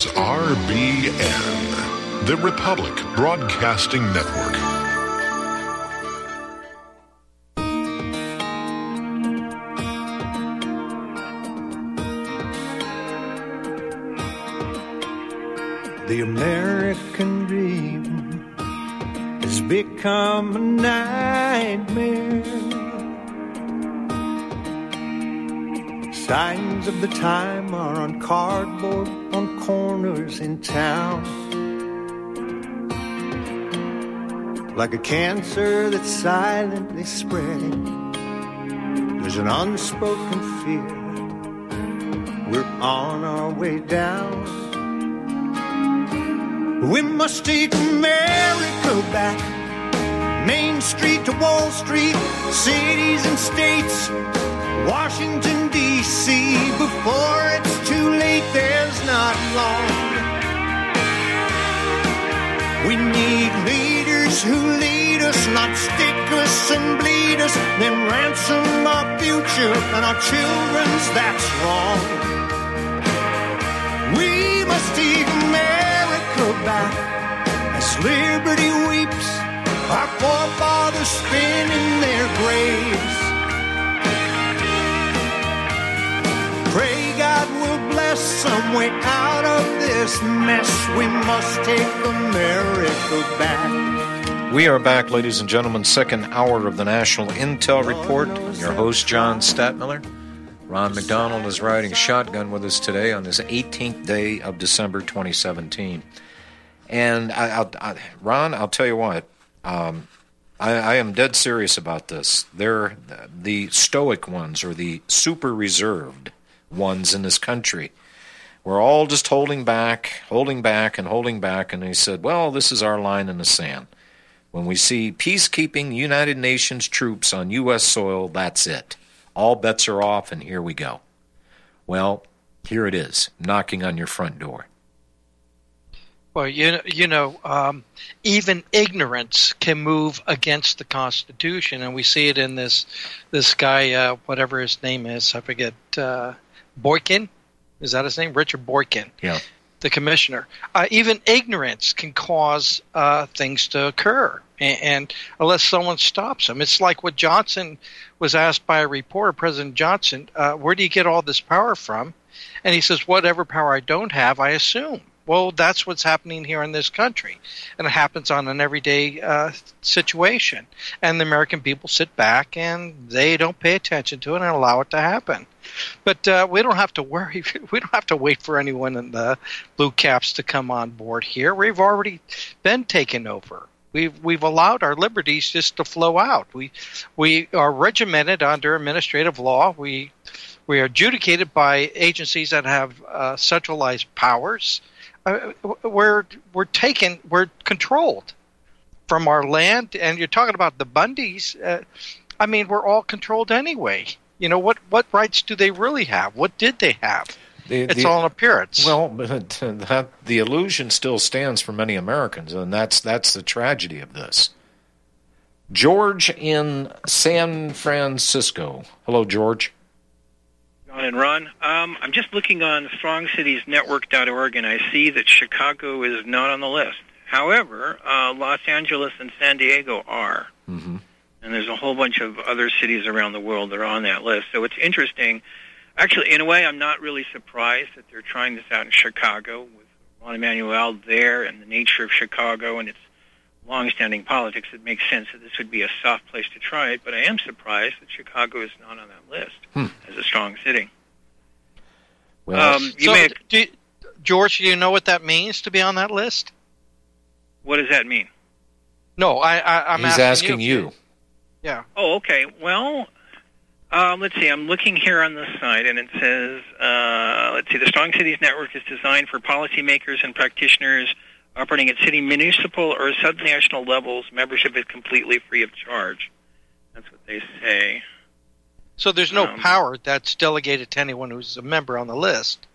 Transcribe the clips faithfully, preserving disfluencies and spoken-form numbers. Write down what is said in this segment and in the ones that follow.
R B N, the Republic Broadcasting Network. The American dream has become a nightmare. Signs of the time are on cardboard on corners in town. Like a cancer that's silently spreading, there's an unspoken fear. We're on our way down. We must take America back. Main Street to Wall Street, cities and states, Washington, D C Before it's too late, there's not long. We need leaders who lead us, not stick us and bleed us, then ransom our future and our children's, that's wrong. We must take America back as liberty weeps, our forefathers spin in their graves. Pray God will bless some way out of this mess. We must take America back. We are back, ladies and gentlemen, second hour of the National Intel Report. I'm your host, John Stadtmiller. Ron McDonald is riding shotgun with us today on this eighteenth day of December twenty seventeen. And, I, I'll, I, Ron, I'll tell you what, um, I, I am dead serious about this. They're the stoic ones, or the super reserved ones in this country. We're all just holding back, holding back, and holding back, and he said, well, this is our line in the sand. When we see peacekeeping United Nations troops on U S soil, that's it. All bets are off, and here we go. Well, here it is, knocking on your front door. Well, you, you know, um, even ignorance can move against the Constitution, and we see it in this this guy, uh, whatever his name is, I forget, uh, Boykin? Is that his name? Richard Boykin. Yeah. The commissioner. Uh, even ignorance can cause uh, things to occur, and, and unless someone stops them. It's like what Johnson was asked by a reporter, President Johnson, uh, where do you get all this power from? And he says, whatever power I don't have, I assume. Well, that's what's happening here in this country, and it happens on an everyday uh, situation. And the American people sit back and they don't pay attention to it and allow it to happen. But uh, we don't have to worry. We don't have to wait for anyone in the blue caps to come on board here. We've already been taken over. We've we've allowed our liberties just to flow out. We we are regimented under administrative law. We we are adjudicated by agencies that have uh, centralized powers. Uh, we're we're taken, we're controlled from our land, and you're talking about the Bundys. Uh, I mean, we're all controlled anyway. You know, what, what rights do they really have? What did they have? The, it's the, all an appearance. Well, but that, the illusion still stands for many Americans, and that's that's the tragedy of this. George in San Francisco. Hello, George. John and Ron. Um, I'm just looking on strong cities network dot org, and I see that Chicago is not on the list. However, uh, Los Angeles and San Diego are. Mm-hmm. And there's a whole bunch of other cities around the world that are on that list. So it's interesting. Actually, in a way, I'm not really surprised that they're trying this out in Chicago with Juan Emanuel there and the nature of Chicago and its long-standing politics. It makes sense that this would be a soft place to try it, but I am surprised that Chicago is not on that list hmm. as a strong city. Well, um, you so, may, do you, George, do you know what that means to be on that list? What does that mean? No, I, I, I'm He's asking, asking you. you. Yeah. Oh, okay. Well, um, let's see. I'm looking here on the site, and it says, uh, let's see, the Strong Cities Network is designed for policymakers and practitioners operating at city, municipal, or subnational levels. Membership is completely free of charge. That's what they say. So there's no um, power that's delegated to anyone who's a member on the list.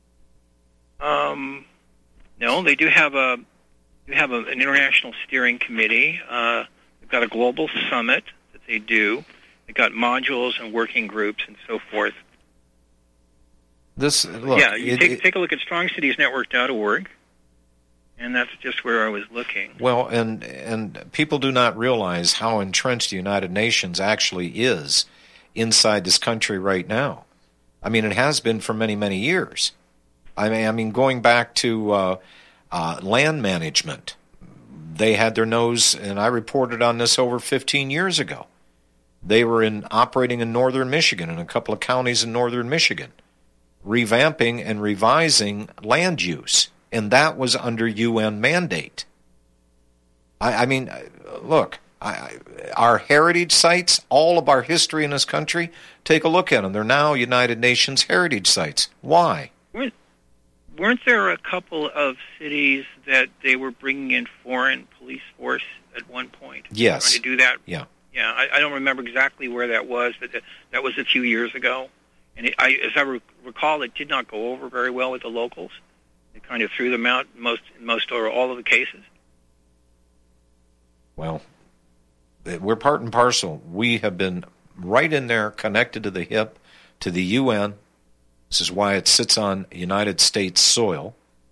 Um, no, they do have a they have a, an international steering committee. Uh, they've got a global summit that they do. They've got modules and working groups and so forth. This look, yeah, you it, take it, take a look at strong cities network dot org, and that's just where I was looking. Well, and and people do not realize how entrenched the United Nations actually is inside this country right now. I mean, it has been for many, many years. I mean, I mean, going back to uh, uh, land management, they had their nose, and I reported on this over fifteen years ago. They were in operating in northern Michigan, in a couple of counties in northern Michigan, revamping and revising land use, and that was under U N mandate. I, I mean, look, I, our heritage sites, all of our history in this country, take a look at them. They're now United Nations heritage sites. Why? Weren't, weren't there a couple of cities that they were bringing in foreign police force at one point? Yes. Trying to do that? Yeah. Yeah, I, I don't remember exactly where that was, but that, that was a few years ago. And it, I, as I re- recall, it did not go over very well with the locals. They kind of threw them out in most, in most or all of the cases. Well, we're part and parcel. We have been right in there, connected to the hip, to the U N. This is why it sits on United States soil.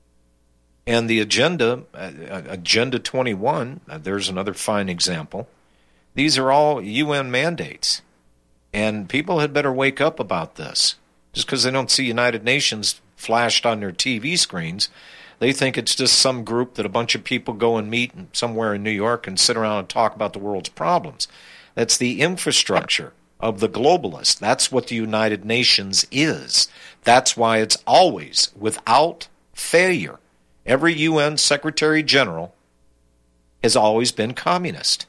And the agenda, uh, Agenda twenty-one, uh, there's another fine example. These are all U N mandates. And people had better wake up about this. Just because they don't see United Nations flashed on their T V screens, they think it's just some group that a bunch of people go and meet somewhere in New York and sit around and talk about the world's problems. That's the infrastructure of the globalists. That's what the United Nations is. That's why it's always, without failure, every U N Secretary General has always been communist.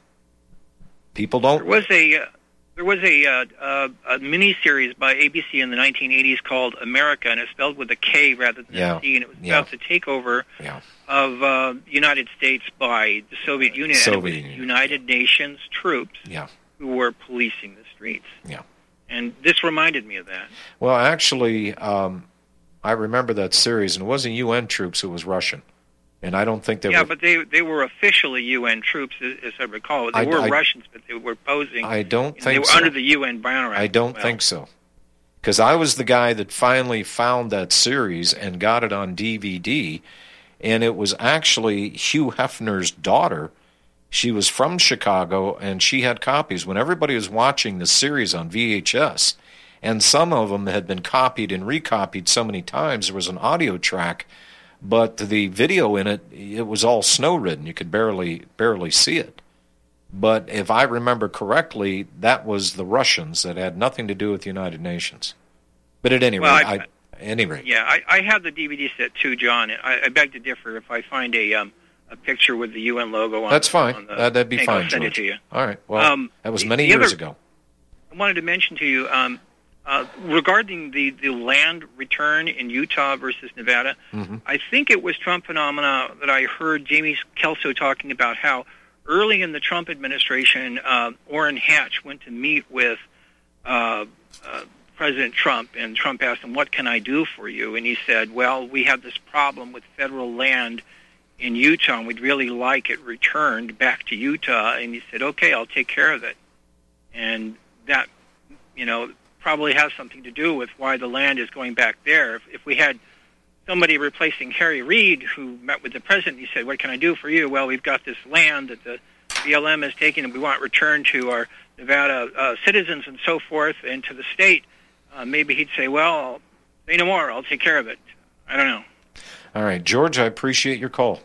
People don't... There was a... Uh... There was a, uh, uh, a mini-series by A B C in the nineteen eighties called America, and it's spelled with a K rather than yeah. a C, and it was yeah. about the takeover yeah. of uh, the United States by the Soviet Union, Soviet and it was Union. United Nations troops yeah. who were policing the streets. Yeah. And this reminded me of that. Well, actually, um, I remember that series, and it wasn't U N troops, it was Russian. And I don't think they yeah, were... but they they were officially U N troops, as, as I recall. They I, were I, Russians, but they were posing. I don't think so. They were so. under the U N banner. I don't well. think so. Because I was the guy that finally found that series and got it on D V D, and it was actually Hugh Hefner's daughter. She was from Chicago, and she had copies. When everybody was watching the series on V H S, and some of them had been copied and recopied so many times, there was an audio track, but the video in it, it was all snow-ridden. You could barely barely see it. But if I remember correctly, that was the Russians. That had nothing to do with the United Nations. But at any well, rate, I, I, any rate. Yeah, I, I have the D V D set too, John. I, I beg to differ. If I find a um, a picture with the U N logo on, that's fine. On the uh, that'd be thing, fine, I'll send George. it to you. All right. Well, um, that was the, many the years other, ago. I wanted to mention to you um, uh, regarding the, the land return in Utah versus Nevada. Mm-hmm. I think it was Trump phenomena that I heard Jamie Kelso talking about how early in the Trump administration, uh, Orrin Hatch went to meet with uh, uh, President Trump, and Trump asked him, "What can I do for you?" And he said, "Well, we have this problem with federal land in Utah, and we'd really like it returned back to Utah." And he said, "Okay, I'll take care of it." And that, you know, probably has something to do with why the land is going back there. If, if we had somebody replacing Harry Reid who met with the president, he said, "What can I do for you?" "Well, we've got this land that the B L M has taken, and we want returned to our Nevada uh, citizens and so forth, and to the state." Uh, maybe he'd say, "Well, say no more. I'll take care of it." I don't know. All right, George, I appreciate your call.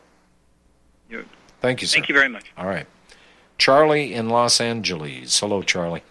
You, Thank you, sir. Thank you very much. All right. Charlie in Los Angeles. Hello, Charlie.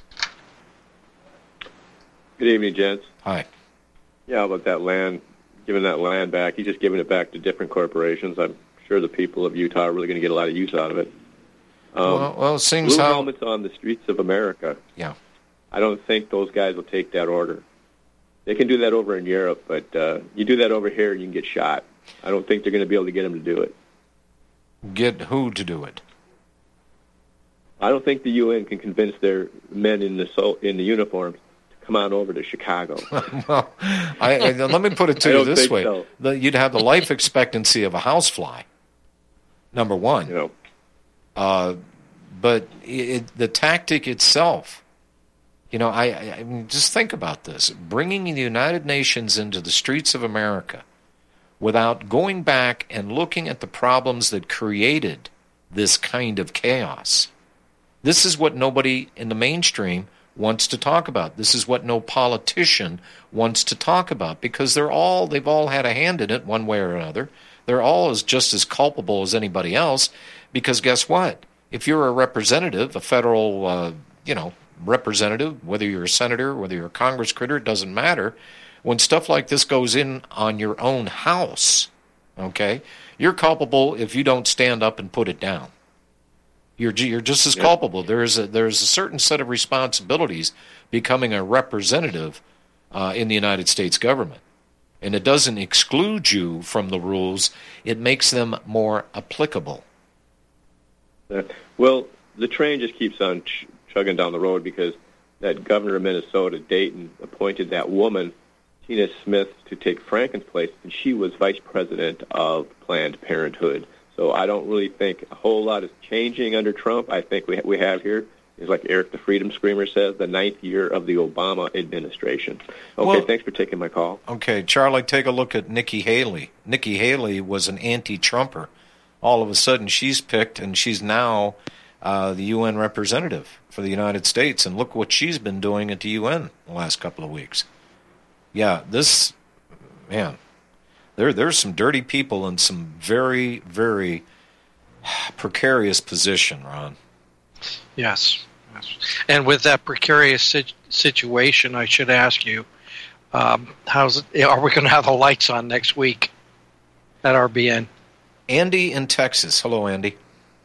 Good evening, gents. Hi. Yeah, about that land, giving that land back. He's just giving it back to different corporations. I'm sure the people of Utah are really going to get a lot of use out of it. Um, well, well, it seems blue how... helmets on the streets of America. Yeah. I don't think those guys will take that order. They can do that over in Europe, but uh, you do that over here, you can get shot. I don't think they're going to be able to get them to do it. Get who to do it? I don't think the U N can convince their men in the so, in the uniforms to come on over to Chicago. Well, I, I, let me put it to I you don't this think way: so. the, you'd have the life expectancy of a housefly. Number one, You know, uh, but it, the tactic itself You know, I, I mean, just think about this. Bringing the United Nations into the streets of America without going back and looking at the problems that created this kind of chaos. This is what nobody in the mainstream wants to talk about. This is what no politician wants to talk about, because they're all, they've all had a hand in it one way or another. They're all as just as culpable as anybody else, because guess what? If you're a representative, a federal, uh, you know, representative, whether you're a senator, whether you're a Congress critter, it doesn't matter. When stuff like this goes in on your own house, okay, you're culpable if you don't stand up and put it down. You're you're just as yeah. culpable. There's a there's a certain set of responsibilities becoming a representative uh, in the United States government, and it doesn't exclude you from the rules. It makes them more applicable. Uh, well, the train just keeps on ch- chugging down the road, because that governor of Minnesota, Dayton, appointed that woman, Tina Smith, to take Franken's place, and she was vice president of Planned Parenthood. So I don't really think a whole lot is changing under Trump. I think we we have here is, like Eric the Freedom Screamer says, the ninth year of the Obama administration. Okay, well, thanks for taking my call. Okay, Charlie, take a look at Nikki Haley. Nikki Haley was an anti-Trumper. All of a sudden, she's picked, and she's now uh, the U N representative for the United States. And look what she's been doing at the U N the last couple of weeks. Yeah, this, man, there there's some dirty people in some very, very precarious position, Ron. Yes. yes. And with that precarious sit- situation, I should ask you, um, how's it, are we going to have the lights on next week at R B N? Andy in Texas. Hello, Andy.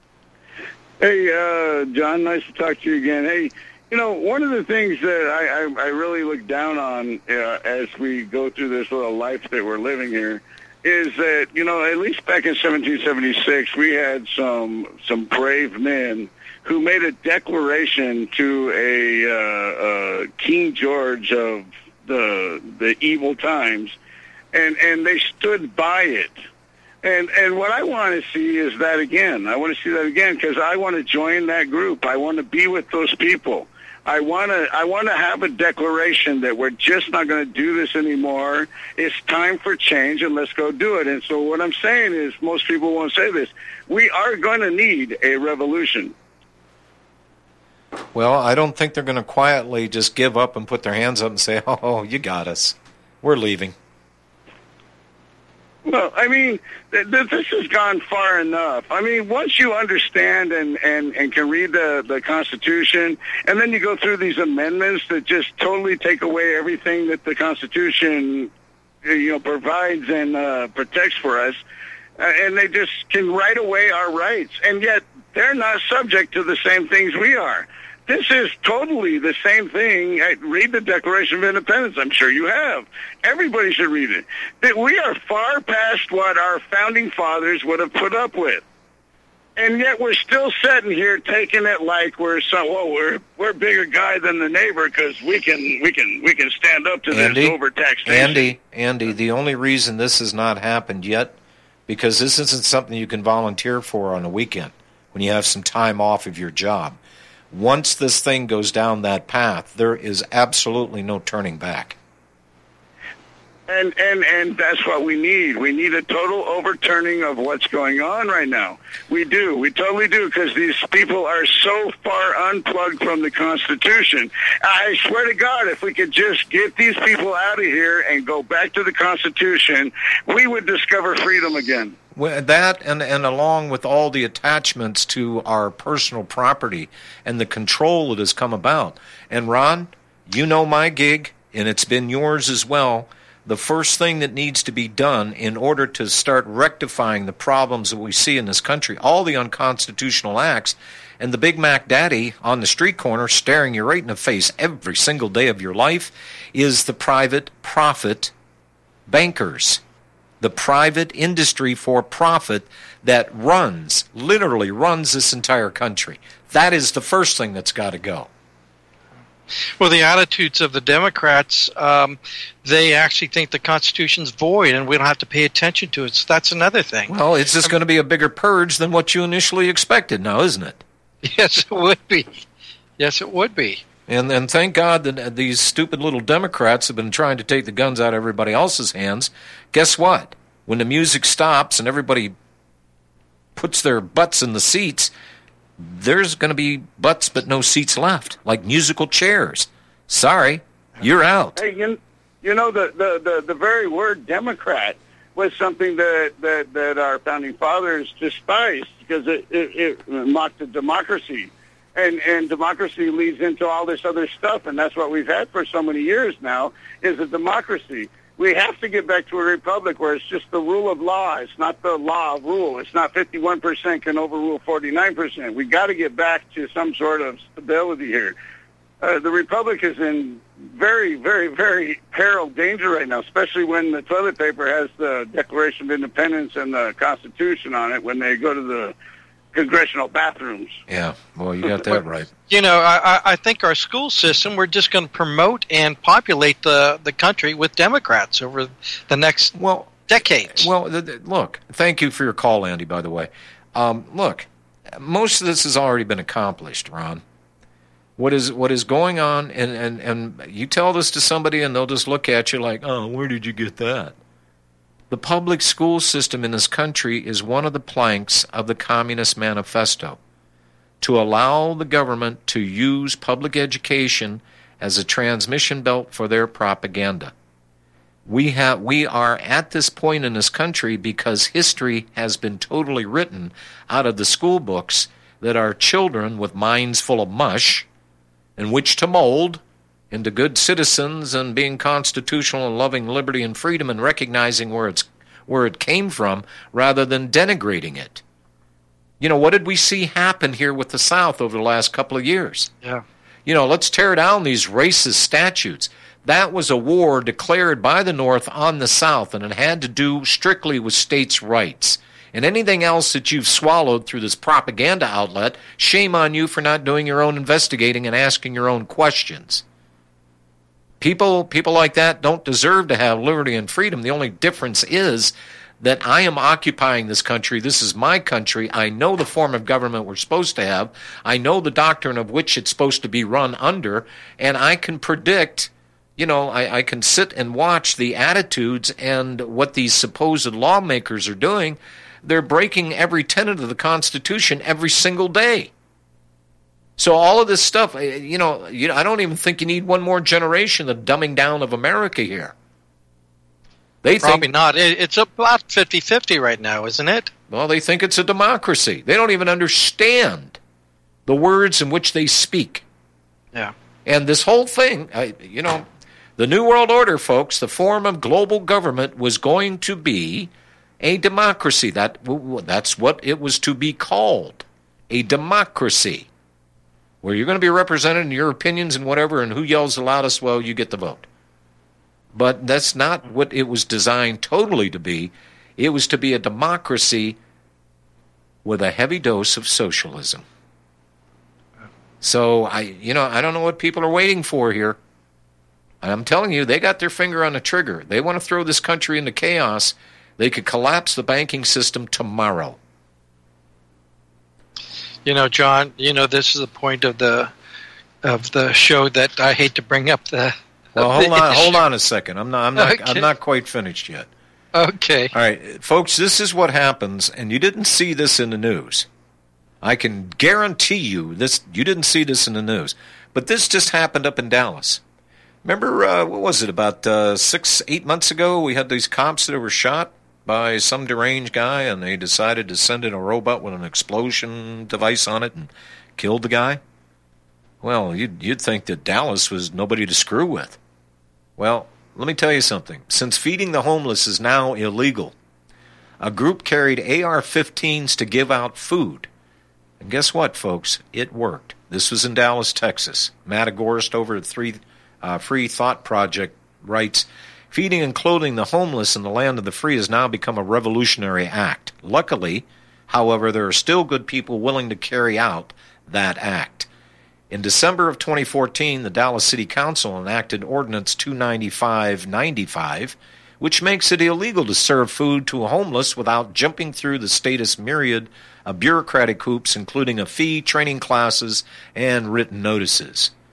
Hey, uh, John, nice to talk to you again. Hey, you know, one of the things that I, I, I really look down on uh, as we go through this little life that we're living here is that, you know, at least back in seventeen seventy-six, we had some some brave men who made a declaration to a uh, uh, King George of the the evil times, and, and they stood by it. And and what I want to see is that again. I want to see that again, because I want to join that group. I want to be with those people. I want to I want to have a declaration that we're just not going to do this anymore. It's time for change, and let's go do it. And so what I'm saying is, most people won't say this, we are going to need a revolution. Well, I don't think they're going to quietly just give up and put their hands up and say, oh, you got us. We're leaving. Well, I mean, th- th- this has gone far enough. I mean, once you understand and, and, and can read the, the Constitution, and then you go through these amendments that just totally take away everything that the Constitution, you know, provides and uh, protects for us, uh, and they just can write away our rights, and yet they're not subject to the same things we are. This is totally the same thing. Read the Declaration of Independence. I'm sure you have. Everybody should read it. That we are far past what our founding fathers would have put up with. And yet we're still sitting here taking it like we're so, well, we're we're a bigger guy than the neighbor because we can we can we can stand up to Andy, this overtaxation. Andy, Andy, the only reason this has not happened yet, because this isn't something you can volunteer for on a weekend when you have some time off of your job. Once this thing goes down that path, there is absolutely no turning back. And and and that's what we need. We need a total overturning of what's going on right now. We do. We totally do, because these people are so far unplugged from the Constitution. I swear to God, if we could just get these people out of here and go back to the Constitution, we would discover freedom again. Well, that and, and along with all the attachments to our personal property and the control that has come about. And Ron, you know my gig, and it's been yours as well. The first thing that needs to be done in order to start rectifying the problems that we see in this country, all the unconstitutional acts, and the Big Mac Daddy on the street corner staring you right in the face every single day of your life, is the private profit bankers. The private industry for profit that runs, literally runs this entire country. That is the first thing that's got to go. Well, the attitudes of the Democrats, um, they actually think the Constitution's void and we don't have to pay attention to it. So that's another thing. Well, it's just going to be a bigger purge than what you initially expected now, isn't it? Yes, it would be. Yes, it would be. And and thank God that these stupid little Democrats have been trying to take the guns out of everybody else's hands. Guess what? When the music stops and everybody puts their butts in the seats, there's going to be butts but no seats left, like musical chairs. Sorry, you're out. Hey, you, you know, the, the, the, the very word Democrat was something that, that, that our founding fathers despised because it, it, it mocked the democracy. And, and democracy leads into all this other stuff, and that's what we've had for so many years now, is a democracy. We have to get back to a republic where it's just the rule of law. It's not the law of rule. It's not fifty-one percent can overrule forty-nine percent. We got to get back to some sort of stability here. Uh, the republic is in very, very, very peril danger right now, especially when the toilet paper has the Declaration of Independence and the Constitution on it when they go to the congressional bathrooms. Yeah, well, you got that right. You know, I, I think our school system, we're just going to promote and populate the, the country with Democrats over the next well decades. Well, th- th- look, thank you for your call, Andy, by the way. Um, look, most of this has already been accomplished, Ron. What is what is going on, and, and, and you tell this to somebody and they'll just look at you like, oh, where did you get that? The public school system in this country is one of the planks of the Communist Manifesto to allow the government to use public education as a transmission belt for their propaganda. We have we are at this point in this country because history has been totally written out of the school books that our children with minds full of mush in which to mold into good citizens and being constitutional and loving liberty and freedom and recognizing where it's where it came from rather than denigrating it. You know, what did we see happen here with the South over the last couple of years? Yeah. You know, let's tear down these racist statutes. That was a war declared by the North on the South, and it had to do strictly with states' rights. And anything else that you've swallowed through this propaganda outlet, shame on you for not doing your own investigating and asking your own questions. People people like that don't deserve to have liberty and freedom. The only difference is that I am occupying this country. This is my country. I know the form of government we're supposed to have. I know the doctrine of which it's supposed to be run under. And I can predict, you know, I, I can sit and watch the attitudes and what these supposed lawmakers are doing. They're breaking every tenet of the Constitution every single day. So all of this stuff, you know, you, I don't even think you need one more generation of dumbing down of America here. They Probably think, not. It, it's about fifty-fifty right now, isn't it? Well, they think it's a democracy. They don't even understand the words in which they speak. Yeah. And this whole thing, I, you know, the New World Order, folks, the form of global government was going to be a democracy. That That's what it was to be called, a democracy, where you're going to be represented in your opinions and whatever, and who yells the loudest, well, you get the vote. But that's not what it was designed totally to be. It was to be a democracy with a heavy dose of socialism. So, I, you know, I don't know what people are waiting for here. I'm telling you, they got their finger on the trigger. They want to throw this country into chaos. They could collapse the banking system tomorrow. You know, John, you know, this is the point of the of the show that I hate to bring up the Well, hold on, hold on a second. I'm not I'm not Okay. I'm not quite finished yet. Okay. All right, folks, this is what happens, and you didn't see this in the news. I can guarantee you this you didn't see this in the news. But this just happened up in Dallas. Remember, uh, what was it, about uh, six, eight months ago, we had these cops that were shot by some deranged guy, and they decided to send in a robot with an explosion device on it and killed the guy? Well, you'd, you'd think that Dallas was nobody to screw with. Well, let me tell you something. Since feeding the homeless is now illegal, a group carried A R fifteens to give out food. And guess what, folks? It worked. This was in Dallas, Texas. Matt Agorist over at three, uh, Free Thought Project writes, feeding and clothing the homeless in the land of the free has now become a revolutionary act. Luckily, however, there are still good people willing to carry out that act. In December of twenty fourteen, the Dallas City Council enacted Ordinance two ninety-five ninety-five, which makes it illegal to serve food to a homeless without jumping through the status myriad of bureaucratic hoops, including a fee, training classes, and written notices.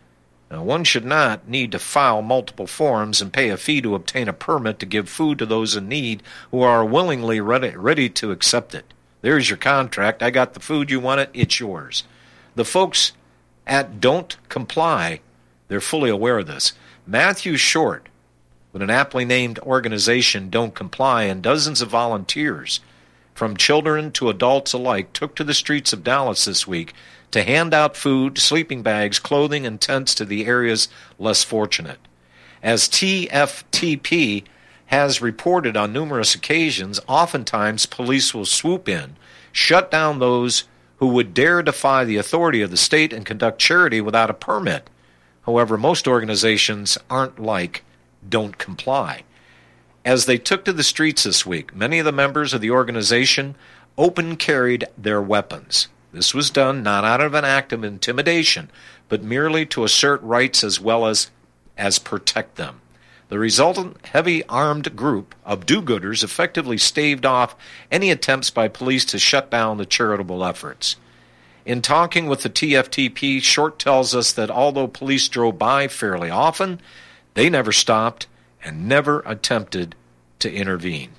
Now, one should not need to file multiple forms and pay a fee to obtain a permit to give food to those in need who are willingly ready, ready to accept it. There's your contract. I got the food. You want it? It's yours. The folks at Don't Comply, they're fully aware of this. Matthew Short, with an aptly named organization, Don't Comply, and dozens of volunteers, from children to adults alike, took to the streets of Dallas this week to hand out food, sleeping bags, clothing, and tents to the area's less fortunate. As T F T P has reported on numerous occasions, oftentimes police will swoop in, shut down those who would dare defy the authority of the state and conduct charity without a permit. However, most organizations aren't like Don't Comply. As they took to the streets this week, many of the members of the organization open carried their weapons. This was done not out of an act of intimidation, but merely to assert rights as well as, as protect them. The resultant heavy armed group of do-gooders effectively staved off any attempts by police to shut down the charitable efforts. In talking with the T F T P, Short tells us that although police drove by fairly often, they never stopped and never attempted to intervene.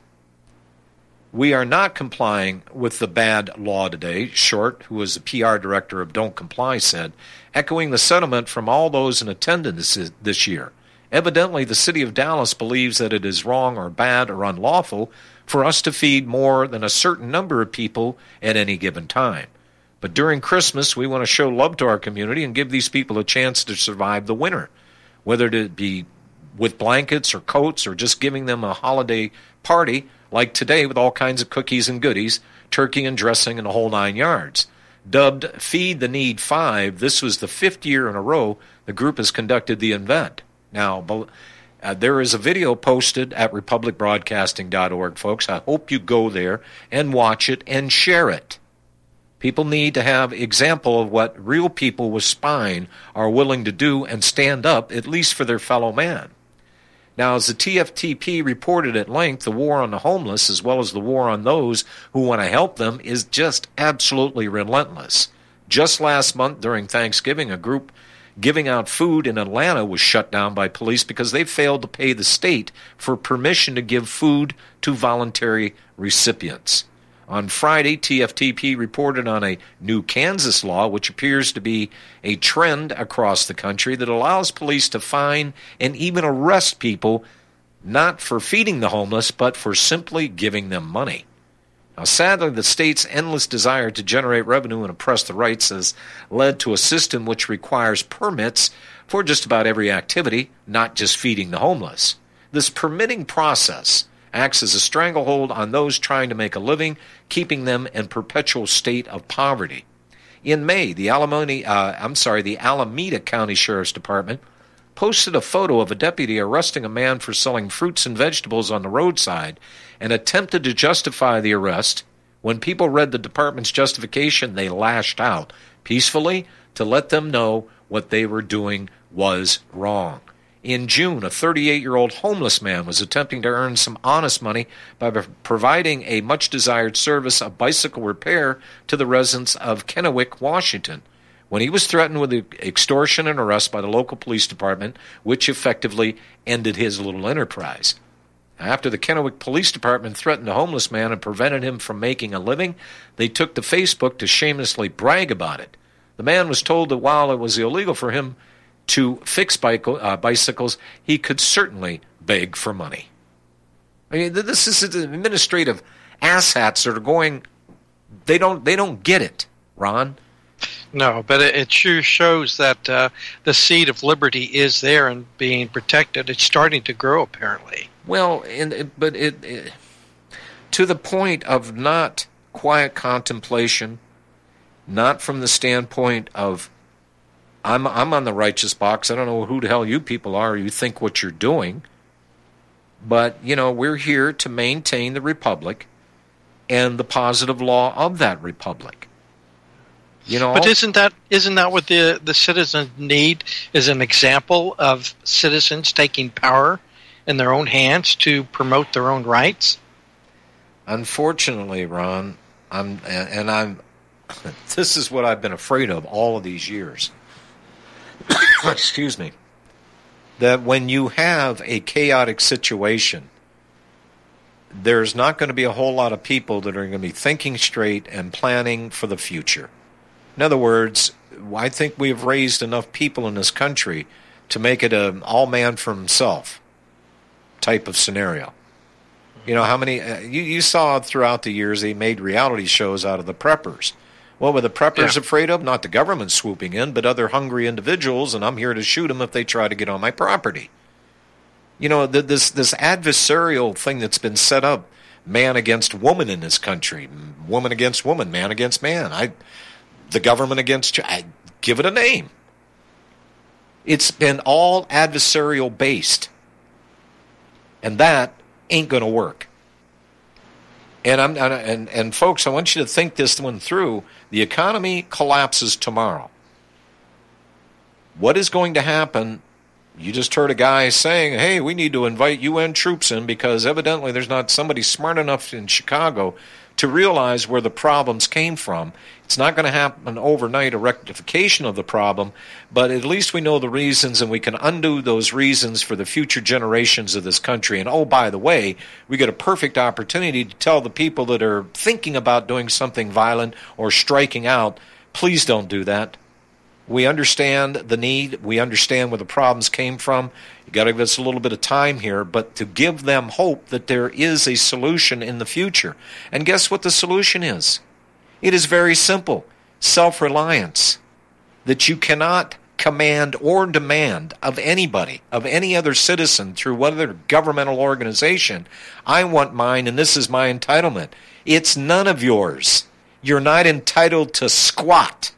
We are not complying with the bad law today, Short, who is the P R director of Don't Comply, said, echoing the sentiment from all those in attendance this year. Evidently, the city of Dallas believes that it is wrong or bad or unlawful for us to feed more than a certain number of people at any given time. But during Christmas, we want to show love to our community and give these people a chance to survive the winter, whether it be with blankets or coats or just giving them a holiday party like today with all kinds of cookies and goodies, turkey and dressing and the whole nine yards. Dubbed Feed the Need five, this was the fifth year in a row the group has conducted the event. Now, uh, there is a video posted at republic broadcasting dot org, folks. I hope you go there and watch it and share it. People need to have example of what real people with spine are willing to do and stand up, at least for their fellow man. Now, as the T F T P reported at length, the war on the homeless, as well as the war on those who want to help them, is just absolutely relentless. Just last month, during Thanksgiving, a group giving out food in Atlanta was shut down by police because they failed to pay the state for permission to give food to voluntary recipients. On Friday, T F T P reported on a new Kansas law, which appears to be a trend across the country that allows police to fine and even arrest people not for feeding the homeless, but for simply giving them money. Now, sadly, the state's endless desire to generate revenue and oppress the rights has led to a system which requires permits for just about every activity, not just feeding the homeless. This permitting process acts as a stranglehold on those trying to make a living, keeping them in perpetual state of poverty. In May, the Alameda, uh, I'm sorry, the Alameda County Sheriff's Department posted a photo of a deputy arresting a man for selling fruits and vegetables on the roadside and attempted to justify the arrest. When people read the department's justification, they lashed out peacefully to let them know what they were doing was wrong. In June, a thirty-eight-year-old homeless man was attempting to earn some honest money by providing a much-desired service of bicycle repair to the residents of Kennewick, Washington, when he was threatened with extortion and arrest by the local police department, which effectively ended his little enterprise. After the Kennewick Police Department threatened the homeless man and prevented him from making a living, they took to Facebook to shamelessly brag about it. The man was told that while it was illegal for him to fix bike, uh, bicycles, he could certainly beg for money. I mean, this is administrative asshats that are going, they don't, they don't get it, Ron. No, but it, it sure shows that uh, the seed of liberty is there and being protected. It's starting to grow, apparently. Well, and, but it, it to the point of not quiet contemplation, not from the standpoint of, I'm I'm on the righteous box. I don't know who the hell you people are. You think what you're doing. But, you know, we're here to maintain the republic and the positive law of that republic. You know, but isn't that isn't that what the, the citizens need, is an example of citizens taking power in their own hands to promote their own rights? Unfortunately, Ron, I'm and I'm this is what I've been afraid of all of these years. excuse me, that when you have a chaotic situation, there's not going to be a whole lot of people that are going to be thinking straight and planning for the future. In other words, I think we have raised enough people in this country to make it an all man for himself type of scenario. You know, how many, uh, you, you saw throughout the years they made reality shows out of the preppers. What were the preppers yeah. afraid of? Not the government swooping in, but other hungry individuals, and I'm here to shoot them if they try to get on my property. You know, the, this this adversarial thing that's been set up, man against woman in this country, woman against woman, man against man, I, the government against, I give it a name. It's been all adversarial based, and that ain't going to work. And I'm and and folks, I want you to think this one through. The economy collapses tomorrow. What is going to happen? You just heard a guy saying, hey, we need to invite U N troops in because evidently there's not somebody smart enough in Chicago to realize where the problems came from. It's not going to happen overnight, a rectification of the problem, but at least we know the reasons and we can undo those reasons for the future generations of this country. And oh, by the way, we get a perfect opportunity to tell the people that are thinking about doing something violent or striking out, please don't do that. We understand the need. We understand where the problems came from. You got to give us a little bit of time here, but to give them hope that there is a solution in the future. And guess what the solution is? It is very simple. Self-reliance. That you cannot command or demand of anybody, of any other citizen through whatever governmental organization, I want mine and this is my entitlement. It's none of yours. You're not entitled to squat.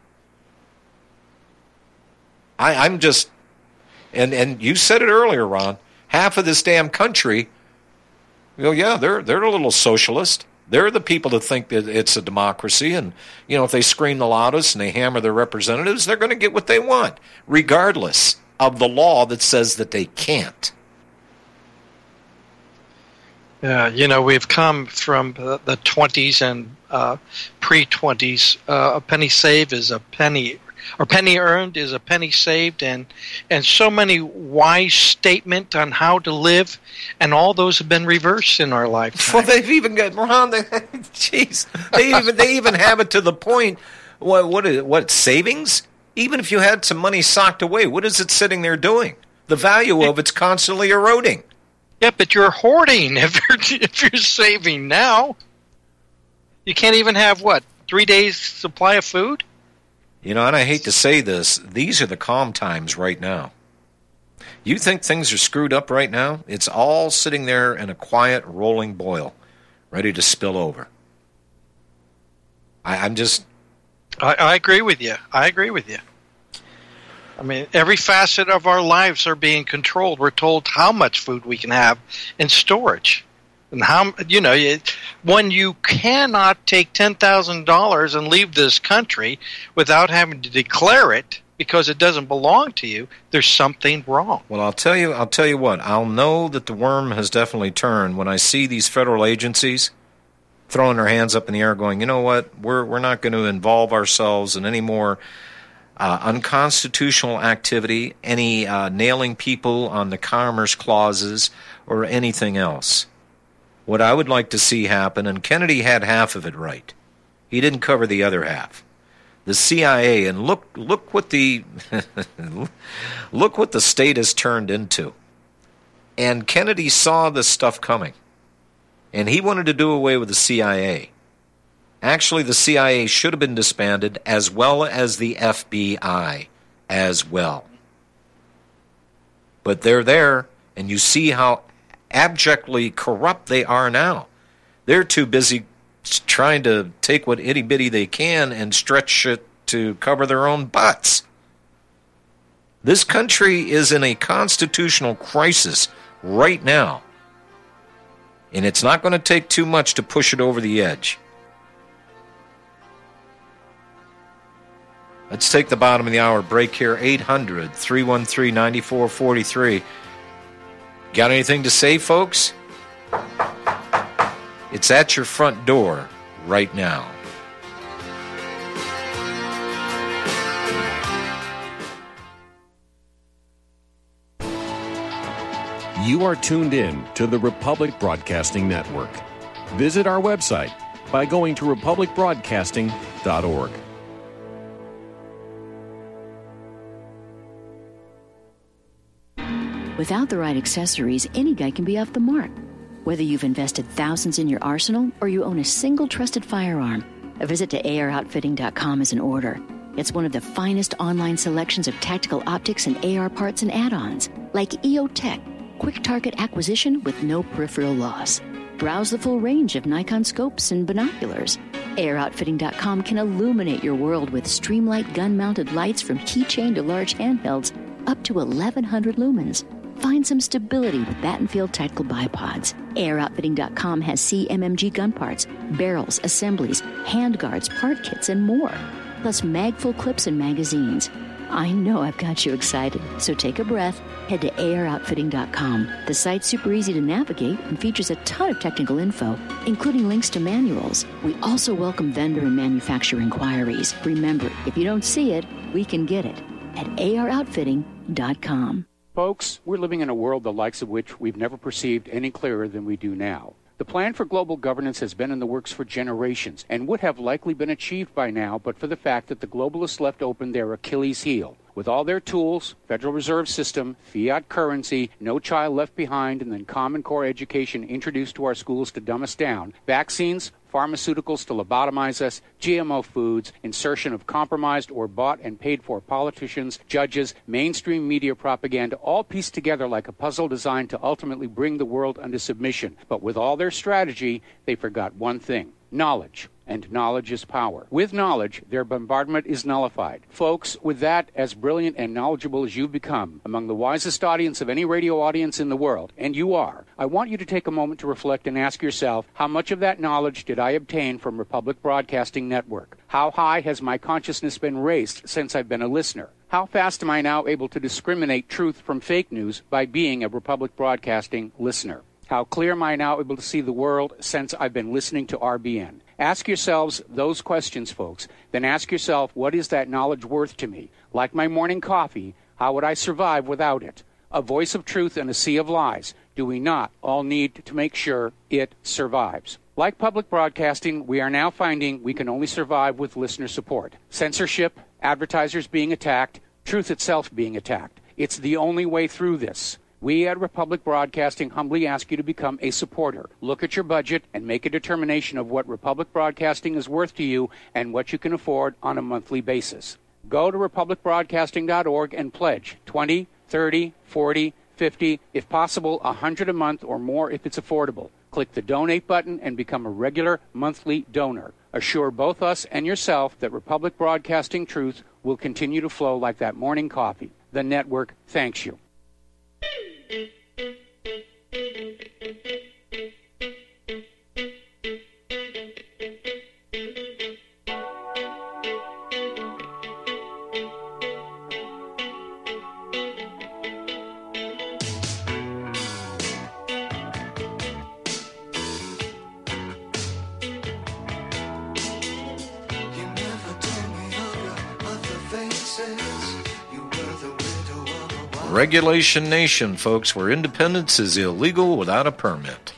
I, I'm just, and, and you said it earlier, Ron, half of this damn country, well, yeah, they're they're a little socialist. They're the people that think that it's a democracy, and, you know, if they scream the loudest and they hammer their representatives, they're going to get what they want, regardless of the law that says that they can't. Yeah, you know, we've come from the, the twenties and uh, pre-twenties. Uh, a penny saved is a penny, or penny earned is a penny saved, and and so many wise statements on how to live, and all those have been reversed in our lifetime. Well, they've even got Ron. They, jeez, they even they even have it to the point. What what is what savings? Even if you had some money socked away, what is it sitting there doing? The value of it's constantly eroding. Yeah, but you're hoarding if you're if you're saving now. You can't even have, what, three days supply of food? You know, and I hate to say this, these are the calm times right now. You think things are screwed up right now? It's all sitting there in a quiet, rolling boil, ready to spill over. I, I'm just... I, I agree with you. I agree with you. I mean, every facet of our lives are being controlled. We're told how much food we can have in storage. And how, you know, it, when you cannot take ten thousand dollars and leave this country without having to declare it because it doesn't belong to you, there's something wrong. Well, I'll tell you, I'll tell you what, I'll know that the worm has definitely turned when I see these federal agencies throwing their hands up in the air going, you know what, we're we're not going to involve ourselves in any more uh, unconstitutional activity, any uh, nailing people on the commerce clauses or anything else. What I would like to see happen, and Kennedy had half of it right. He didn't cover the other half. The C I A, and look look what the look what the state has turned into. And Kennedy saw this stuff coming. And he wanted to do away with the C I A. Actually, the C I A should have been disbanded, as well as the F B I as well. But they're there, and you see how abjectly corrupt they are now. They're too busy trying to take what itty-bitty they can and stretch it to cover their own butts. This country is in a constitutional crisis right now, and it's not going to take too much to push it over the edge. Let's take the bottom of the hour break here. eight hundred, three one three, nine four four three. Got anything to say, folks? It's at your front door right now. You are tuned in to the Republic Broadcasting Network. Visit our website by going to republic broadcasting dot org. Without the right accessories, any guy can be off the mark. Whether you've invested thousands in your arsenal or you own a single trusted firearm, a visit to A R outfitting dot com is in order. It's one of the finest online selections of tactical optics and A R parts and add-ons, like E O Tech, quick target acquisition with no peripheral loss. Browse the full range of Nikon scopes and binoculars. A R outfitting dot com can illuminate your world with Streamlight gun-mounted lights from keychain to large handhelds up to eleven hundred lumens. Find some stability with Battenfield Tactical Bipods. A R outfitting dot com has C M M G gun parts, barrels, assemblies, handguards, part kits, and more. Plus mag-full clips and magazines. I know I've got you excited, so take a breath. Head to A R outfitting dot com. The site's super easy to navigate and features a ton of technical info, including links to manuals. We also welcome vendor and manufacturer inquiries. Remember, if you don't see it, we can get it at A R outfitting dot com. Folks, we're living in a world the likes of which we've never perceived any clearer than we do now. The plan for global governance has been in the works for generations and would have likely been achieved by now but for the fact that the globalists left open their Achilles heel. With all their tools, Federal Reserve System, fiat currency, no child left behind, and then Common Core education introduced to our schools to dumb us down, vaccines, pharmaceuticals to lobotomize us, G M O foods, insertion of compromised or bought and paid for politicians, judges, mainstream media propaganda, all pieced together like a puzzle designed to ultimately bring the world under submission. But with all their strategy, they forgot one thing: knowledge. And knowledge is power. With knowledge, their bombardment is nullified. Folks, with that, as brilliant and knowledgeable as you've become, among the wisest audience of any radio audience in the world, and you are, I want you to take a moment to reflect and ask yourself, how much of that knowledge did I obtain from Republic Broadcasting Network? How high has my consciousness been raised since I've been a listener? How fast am I now able to discriminate truth from fake news by being a Republic Broadcasting listener? How clear am I now able to see the world since I've been listening to R B N? Ask yourselves those questions, folks. Then ask yourself, what is that knowledge worth to me? Like my morning coffee, how would I survive without it? A voice of truth in a sea of lies. Do we not all need to make sure it survives? Like public broadcasting, we are now finding we can only survive with listener support. Censorship, advertisers being attacked, truth itself being attacked. It's the only way through this. We at Republic Broadcasting humbly ask you to become a supporter. Look at your budget and make a determination of what Republic Broadcasting is worth to you and what you can afford on a monthly basis. Go to republic broadcasting dot org and pledge twenty, thirty, forty, fifty, if possible one hundred a month or more if it's affordable. Click the donate button and become a regular monthly donor. Assure both us and yourself that Republic Broadcasting truth will continue to flow like that morning coffee. The network thanks you. Regulation nation, folks, where independence is illegal without a permit.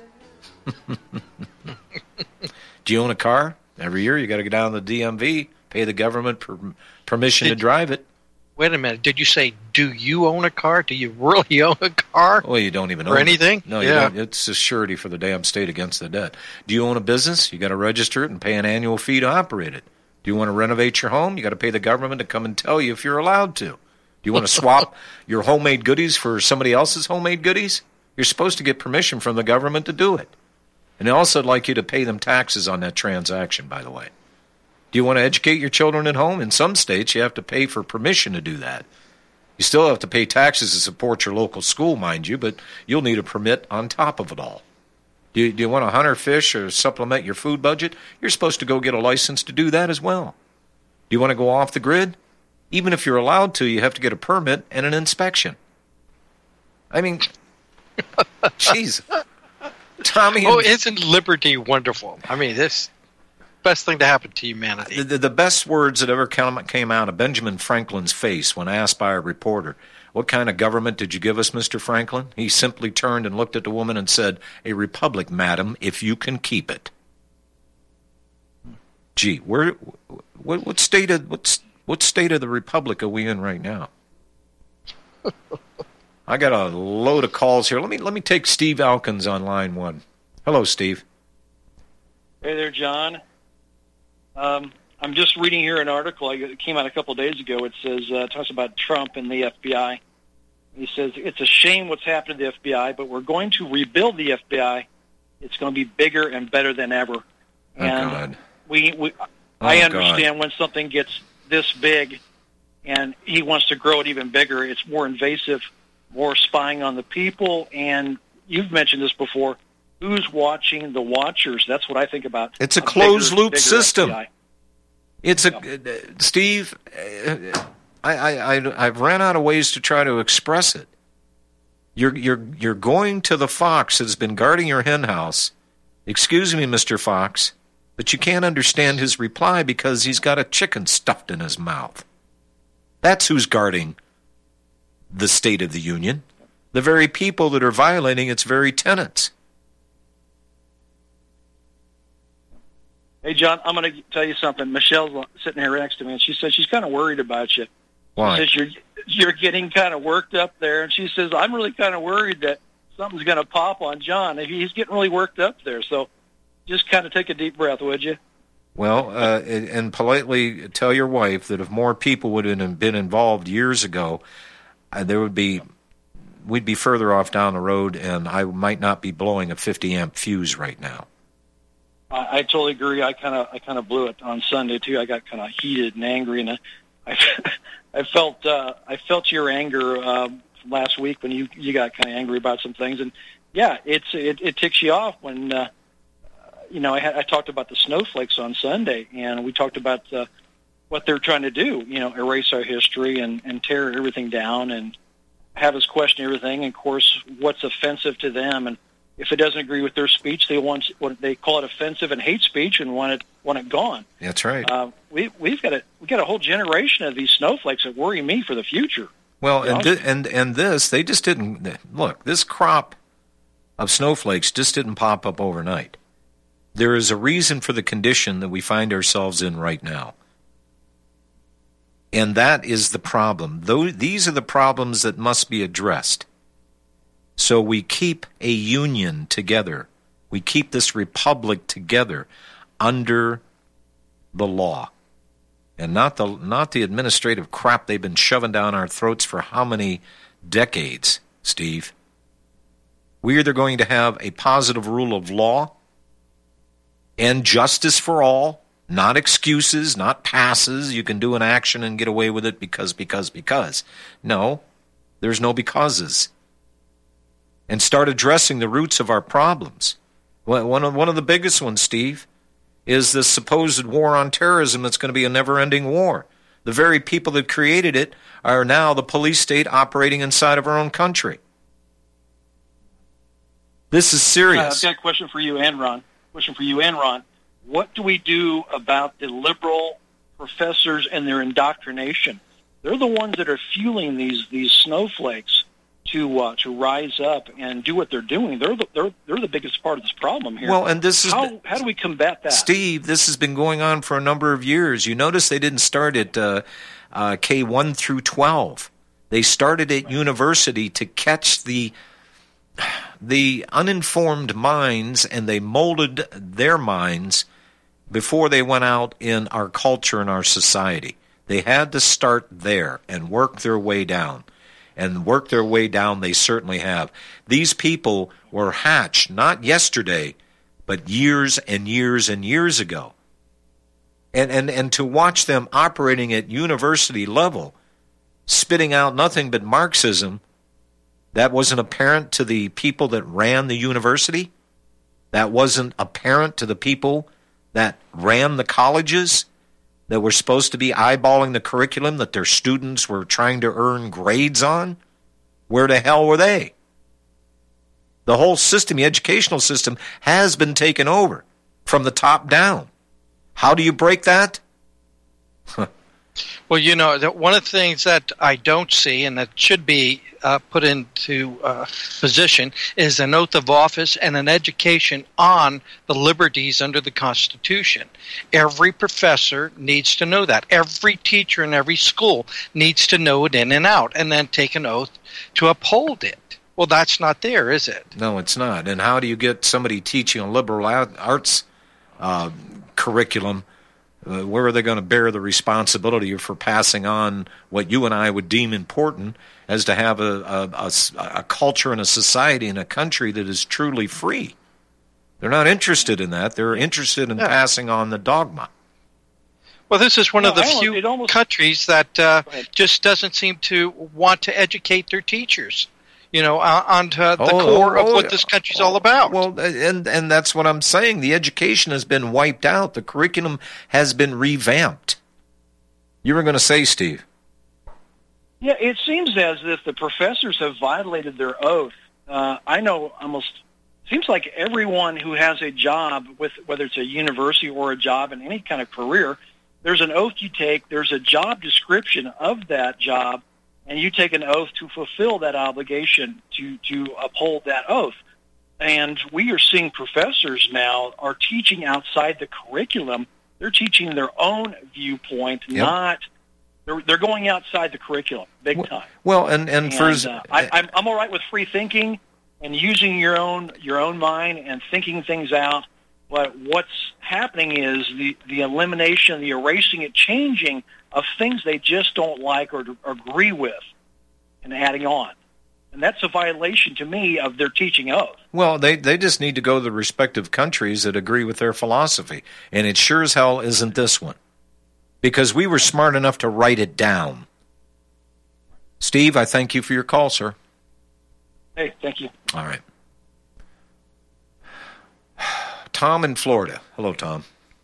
Do you own a car? Every year you got to go down to the D M V, pay the government per- permission did, to drive it. Wait a minute. Did you say, do you own a car? Do you really own a car? Well, you don't even or own anything? It. No, yeah. you don't. It's a surety for the damn state against the debt. Do you own a business? You got to register it and pay an annual fee to operate it. Do you want to renovate your home? You got to pay the government to come and tell you if you're allowed to. Do you want to swap your homemade goodies for somebody else's homemade goodies? You're supposed to get permission from the government to do it. And they also like you to pay them taxes on that transaction, by the way. Do you want to educate your children at home? In some states, you have to pay for permission to do that. You still have to pay taxes to support your local school, mind you, but you'll need a permit on top of it all. Do you, do you want to hunt or fish or supplement your food budget? You're supposed to go get a license to do that as well. Do you want to go off the grid? Even if you're allowed to, you have to get a permit and an inspection. I mean, jeez. Tommy. Oh, isn't liberty wonderful? I mean, this best thing to happen to humanity. The, the, the best words that ever came out of Benjamin Franklin's face when asked by a reporter, What kind of government did you give us, Mister Franklin? He simply turned and looked at the woman and said, "A republic, madam, if you can keep it." Gee, where, what, what state of what, what state of the republic are we in right now? I got a load of calls here. Let me let me take Steve Alkins on line one. Hello, Steve. Hey there, John. Um, I'm just reading here an article. It came out a couple of days ago. It says uh, it talks about Trump and the F B I. He says it's a shame what's happened to the F B I, but we're going to rebuild the F B I. It's going to be bigger and better than ever. Oh, and God. we, we Oh, I understand God. when something gets this big, and he wants to grow it even bigger. It's more invasive, more spying on the people, and you've mentioned this before. Who's watching the watchers? That's what I think about. It's a bigger- closed-loop bigger system. F B I. It's a uh, Steve. Uh, I, I I I've ran out of ways to try to express it. You're you're you're going to the fox that's been guarding your hen house. Excuse me, Mister Fox, but you can't understand his reply because he's got a chicken stuffed in his mouth. That's who's guarding the State of the Union. The very people that are violating its very tenets. Hey, John, I'm going to tell you something. Michelle's sitting here next to me, and she says she's kind of worried about you. Why? She says you're, you're getting kind of worked up there, and she says, I'm really kind of worried that something's going to pop on John. He's getting really worked up there, so just kind of take a deep breath, would you? Well, uh, and politely tell your wife that if more people would have been involved years ago, uh, there would be, we'd be further off down the road, and I might not be blowing a fifty amp fuse right now. I, I totally agree. I kind of I kind of blew it on Sunday too. I got kind of heated and angry, and I I felt uh, I felt your anger um, from last week when you you got kind of angry about some things, and yeah, it's it, it ticks you off when uh, you know I, had, I talked about the snowflakes on Sunday, and we talked about uh, what they're trying to do. You know, erase our history and and tear everything down and have us question everything. And of course, what's offensive to them and if it doesn't agree with their speech, they want what they call it offensive and hate speech, and want it want it gone. That's right. Uh, we we've got a we got a whole generation of these snowflakes that worry me for the future. Well, You and, know? thi- and and this, they just didn't, look, this crop of snowflakes just didn't pop up overnight. There is a reason for the condition that we find ourselves in right now. And that is the problem. Though these are the problems that must be addressed. So we keep a union together. We keep this republic together under the law. And not the not the administrative crap they've been shoving down our throats for how many decades, Steve? We're either going to have a positive rule of law and justice for all, not excuses, not passes. You can do an action and get away with it because, because, because. No, there's no becauses. And start addressing the roots of our problems. One of, one of the biggest ones, Steve, is this supposed war on terrorism that's going to be a never-ending war. The very people that created it are now the police state operating inside of our own country. This is Uh, serious. I've got a question for you and Ron. Question for you and Ron. What do we do about the liberal professors and their indoctrination? They're the ones that are fueling these these snowflakes to uh, to rise up and do what they're doing. They're the, they're they're the biggest part of this problem here. Well, and this is how how do we combat that? Steve, this has been going on for a number of years. You notice they didn't start at uh, uh, K one through twelve. They started at university to catch the the uninformed minds, and they molded their minds before they went out in our culture and our society. They had to start there and work their way down. And work their way down they certainly have. These people were hatched not yesterday, but years and years and years ago. And, and, and to watch them operating at university level, spitting out nothing but Marxism, that wasn't apparent to the people that ran the university? That wasn't apparent to the people that ran the colleges, that were supposed to be eyeballing the curriculum that their students were trying to earn grades on? Where the hell were they? The whole system, the educational system, has been taken over from the top down. How do you break that? Well, you know, that one of the things that I don't see and that should be uh, put into uh, position is an oath of office and an education on the liberties under the Constitution. Every professor needs to know that. Every teacher in every school needs to know it in and out and then take an oath to uphold it. Well, that's not there, is it? No, it's not. And how do you get somebody teaching a liberal arts uh, curriculum? Uh, where are they going to bear the responsibility for passing on what you and I would deem important as to have a, a, a, a culture and a society and a country that is truly free? They're not interested in that. They're interested in yeah. passing on the dogma. Well, this is one no, of the almost, few almost, countries that uh, just doesn't seem to want to educate their teachers. You know, uh, on uh, the oh, core oh, of what oh, this country's all about. Well, and and that's what I'm saying. The education has been wiped out. The curriculum has been revamped. You were going to say, Steve? Yeah, it seems as if the professors have violated their oath. Uh, I know almost seems like everyone who has a job, with whether it's a university or a job in any kind of career, there's an oath you take. There's a job description of that job. And you take an oath to fulfill that obligation, to, to uphold that oath. And we are seeing professors now are teaching outside the curriculum. They're teaching their own viewpoint, yep. not they're they're going outside the curriculum, big time. Well, and and, and for uh, I, I'm I'm all right with free thinking and using your own your own mind and thinking things out. But what's happening is the the elimination, the erasing, it changing of things they just don't like or, or agree with and adding on. And that's a violation to me of their teaching oath. Well, they, they just need to go to the respective countries that agree with their philosophy. And it sure as hell isn't this one. Because we were smart enough to write it down. Steve, I thank you for your call, sir. Hey, thank you. All right. Tom in Florida. Hello, Tom.